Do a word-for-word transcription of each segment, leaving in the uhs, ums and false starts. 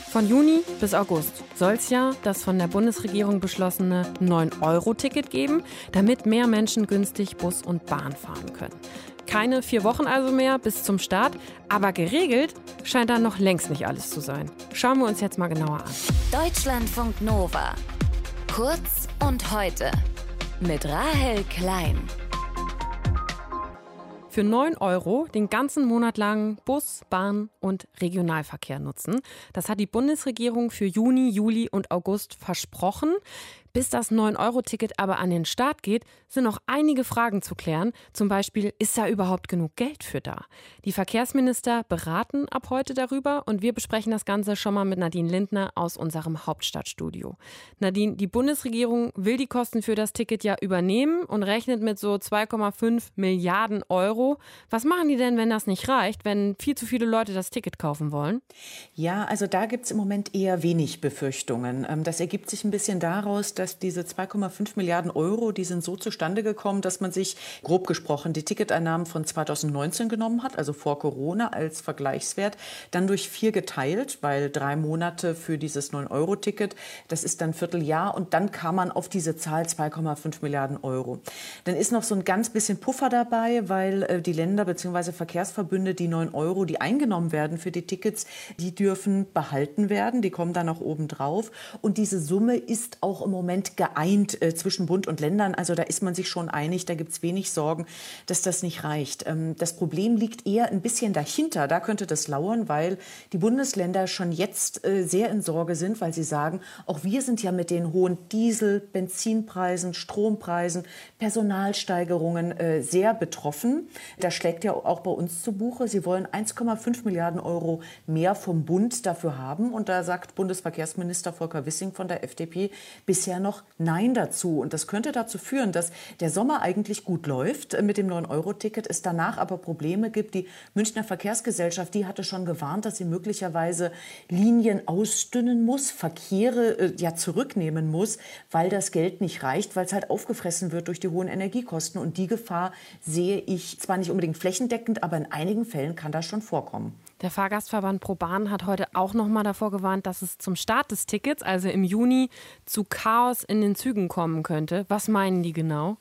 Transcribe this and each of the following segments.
Von Juni bis August soll es ja das von der Bundesregierung beschlossene neun Euro Ticket geben, damit mehr Menschen günstig Bus und Bahn fahren können. Keine vier Wochen also mehr bis zum Start, aber geregelt scheint da noch längst nicht alles zu sein. Schauen wir uns jetzt mal genauer an. Deutschlandfunk Nova. Kurz und heute mit Rahel Klein. Für neun Euro den ganzen Monat lang Bus, Bahn und Regionalverkehr nutzen. Das hat die Bundesregierung für Juni, Juli und August versprochen. Bis das neun Euro Ticket aber an den Start geht, sind noch einige Fragen zu klären. Zum Beispiel, ist da überhaupt genug Geld für da? Die Verkehrsminister beraten ab heute darüber und wir besprechen das Ganze schon mal mit Nadine Lindner aus unserem Hauptstadtstudio. Nadine, die Bundesregierung will die Kosten für das Ticket ja übernehmen und rechnet mit so zwei Komma fünf Milliarden Euro. Was machen die denn, wenn das nicht reicht, wenn viel zu viele Leute das Ticket kaufen wollen? Ja, also da gibt es im Moment eher wenig Befürchtungen. Das ergibt sich ein bisschen daraus, dass diese zwei Komma fünf Milliarden Euro, die sind so zustande gekommen, dass man sich, grob gesprochen, die Ticketeinnahmen von zweitausendneunzehn genommen hat, also vor Corona als Vergleichswert, dann durch vier geteilt, weil drei Monate für dieses neun Euro Ticket, das ist dann ein Vierteljahr und dann kam man auf diese Zahl zwei Komma fünf Milliarden Euro. Dann ist noch so ein ganz bisschen Puffer dabei, weil äh, die Länder bzw. Verkehrsverbünde die neun Euro, die eingenommen werden für die Tickets, die dürfen behalten werden, die kommen dann noch oben drauf und diese Summe ist auch im Moment geeint äh, zwischen Bund und Ländern. Also da ist man sich schon einig, da gibt es wenig Sorgen, dass das nicht reicht. Ähm, das Problem liegt eher ein bisschen dahinter. Da könnte das lauern, weil die Bundesländer schon jetzt äh, sehr in Sorge sind, weil sie sagen, auch wir sind ja mit den hohen Diesel-, Benzinpreisen, Strompreisen, Personalsteigerungen äh, sehr betroffen. Das schlägt ja auch bei uns zu Buche. Sie wollen eins Komma fünf Milliarden Euro mehr vom Bund dafür haben. Und da sagt Bundesverkehrsminister Volker Wissing von der F D P bisher noch Nein dazu. Und das könnte dazu führen, dass der Sommer eigentlich gut läuft mit dem neun Euro Ticket, es danach aber Probleme gibt. Die Münchner Verkehrsgesellschaft, die hatte schon gewarnt, dass sie möglicherweise Linien ausdünnen muss, Verkehre äh, ja zurücknehmen muss, weil das Geld nicht reicht, weil es halt aufgefressen wird durch die hohen Energiekosten. Und die Gefahr sehe ich zwar nicht unbedingt flächendeckend, aber in einigen Fällen kann das schon vorkommen. Der Fahrgastverband ProBahn hat heute auch noch mal davor gewarnt, dass es zum Start des Tickets, also im Juni, zu Chaos in den Zügen kommen könnte. Was meinen die genau?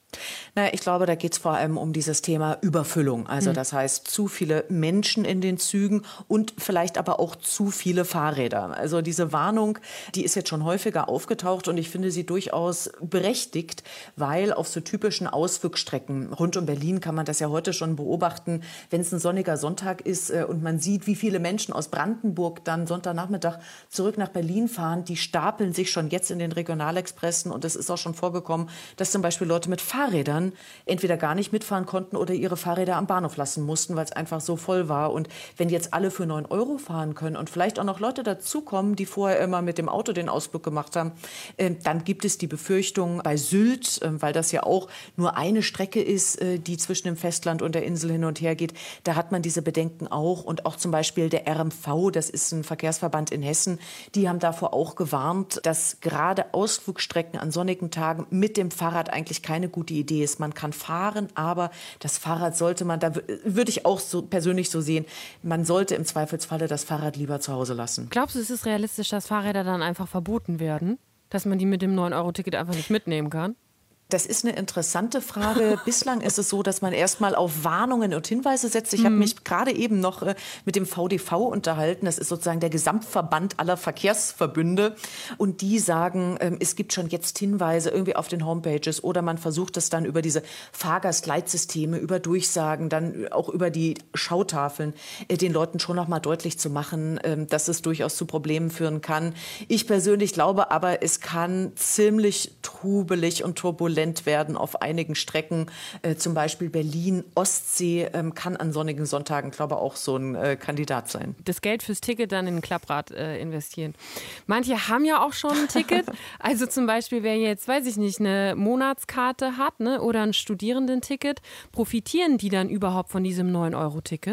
Na, ich glaube, da geht es vor allem um dieses Thema Überfüllung. Also das heißt, zu viele Menschen in den Zügen und vielleicht aber auch zu viele Fahrräder. Also diese Warnung, die ist jetzt schon häufiger aufgetaucht und ich finde sie durchaus berechtigt, weil auf so typischen Ausflugstrecken rund um Berlin kann man das ja heute schon beobachten, wenn es ein sonniger Sonntag ist und man sieht, wie viele Menschen aus Brandenburg dann Sonntagnachmittag zurück nach Berlin fahren, die stapeln sich schon jetzt in den Regionalexpressen und es ist auch schon vorgekommen, dass zum Beispiel Leute mit Fahrrädern Fahrrädern entweder gar nicht mitfahren konnten oder ihre Fahrräder am Bahnhof lassen mussten, weil es einfach so voll war. Und wenn jetzt alle für neun Euro fahren können und vielleicht auch noch Leute dazukommen, die vorher immer mit dem Auto den Ausflug gemacht haben, äh, dann gibt es die Befürchtung bei Sylt, äh, weil das ja auch nur eine Strecke ist, äh, die zwischen dem Festland und der Insel hin und her geht, da hat man diese Bedenken auch. Und auch zum Beispiel der R M V, das ist ein Verkehrsverband in Hessen, die haben davor auch gewarnt, dass gerade Ausflugstrecken an sonnigen Tagen mit dem Fahrrad eigentlich keine gute Idee ist. Man kann fahren, aber das Fahrrad sollte man, da würde ich auch so persönlich so sehen, man sollte im Zweifelsfalle das Fahrrad lieber zu Hause lassen. Glaubst du, es ist realistisch, dass Fahrräder dann einfach verboten werden? Dass man die mit dem neun Euro Ticket einfach nicht mitnehmen kann? Das ist eine interessante Frage. Bislang ist es so, dass man erstmal auf Warnungen und Hinweise setzt. Ich mhm. habe mich gerade eben noch äh, mit dem V D V unterhalten. Das ist sozusagen der Gesamtverband aller Verkehrsverbünde. Und die sagen, ähm, es gibt schon jetzt Hinweise irgendwie auf den Homepages oder man versucht es dann über diese Fahrgastleitsysteme, über Durchsagen, dann auch über die Schautafeln, äh, den Leuten schon noch mal deutlich zu machen, äh, dass es durchaus zu Problemen führen kann. Ich persönlich glaube aber, es kann ziemlich trubelig und turbulent werden auf einigen Strecken, äh, zum Beispiel Berlin-Ostsee ähm, kann an sonnigen Sonntagen, glaube ich, auch so ein äh, Kandidat sein. Das Geld fürs Ticket dann in ein Klapprad äh, investieren. Manche haben ja auch schon ein Ticket, also zum Beispiel, wer jetzt, weiß ich nicht, eine Monatskarte hat, ne, oder ein Studierendenticket, profitieren die dann überhaupt von diesem neun Euro Ticket?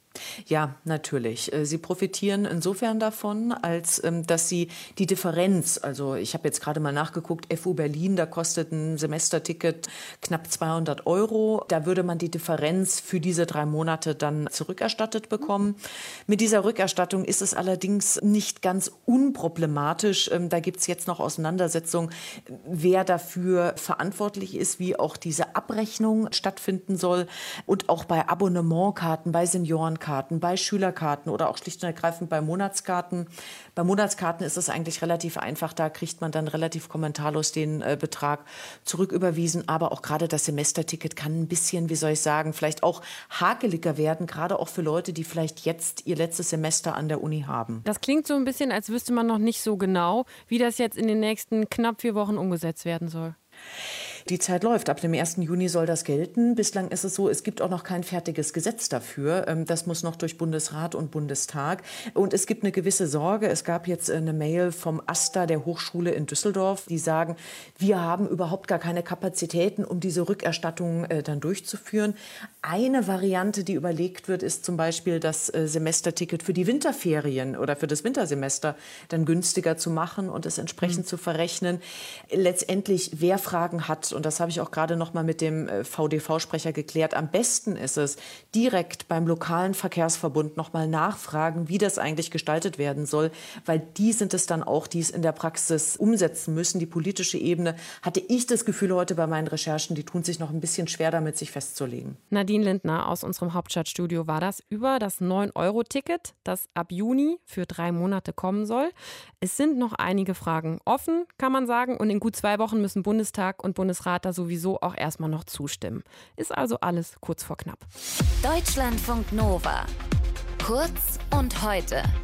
Ja, natürlich. Sie profitieren insofern davon, als dass sie die Differenz, also ich habe jetzt gerade mal nachgeguckt, F U Berlin, da kostet ein Semesterticket knapp zweihundert Euro. Da würde man die Differenz für diese drei Monate dann zurückerstattet bekommen. Mit dieser Rückerstattung ist es allerdings nicht ganz unproblematisch. Da gibt es jetzt noch Auseinandersetzungen, wer dafür verantwortlich ist, wie auch diese Abrechnung stattfinden soll. Und auch bei Abonnementkarten, bei Seniorenkarten, bei Schülerkarten oder auch schlicht und ergreifend bei Monatskarten. Bei Monatskarten ist es eigentlich relativ einfach. Da kriegt man dann relativ kommentarlos den äh, Betrag zurücküberwiesen. Aber auch gerade das Semesterticket kann ein bisschen, wie soll ich sagen, vielleicht auch hakeliger werden. Gerade auch für Leute, die vielleicht jetzt ihr letztes Semester an der Uni haben. Das klingt so ein bisschen, als wüsste man noch nicht so genau, wie das jetzt in den nächsten knapp vier Wochen umgesetzt werden soll. Die Zeit läuft. Ab dem ersten Juni soll das gelten. Bislang ist es so, es gibt auch noch kein fertiges Gesetz dafür. Das muss noch durch Bundesrat und Bundestag. Und es gibt eine gewisse Sorge. Es gab jetzt eine Mail vom AStA der Hochschule in Düsseldorf, die sagen, wir haben überhaupt gar keine Kapazitäten, um diese Rückerstattung dann durchzuführen. Eine Variante, die überlegt wird, ist zum Beispiel das Semesterticket für die Winterferien oder für das Wintersemester dann günstiger zu machen und es entsprechend mhm. zu verrechnen. Letztendlich, wer Fragen hat, und das habe ich auch gerade noch mal mit dem V D V-Sprecher geklärt, am besten ist es, direkt beim lokalen Verkehrsverbund noch mal nachfragen, wie das eigentlich gestaltet werden soll, weil die sind es dann auch, die es in der Praxis umsetzen müssen. Die politische Ebene, hatte ich das Gefühl heute bei meinen Recherchen, die tun sich noch ein bisschen schwer damit, sich festzulegen. Nadine Lindner aus unserem Hauptstadtstudio war das über das neun Euro Ticket, das ab Juni für drei Monate kommen soll. Es sind noch einige Fragen offen, kann man sagen, und in gut zwei Wochen müssen Bundestag und Bundesrat da sowieso auch erstmal noch zustimmen. Ist also alles kurz vor knapp. Deutschlandfunk Nova. Kurz und heute.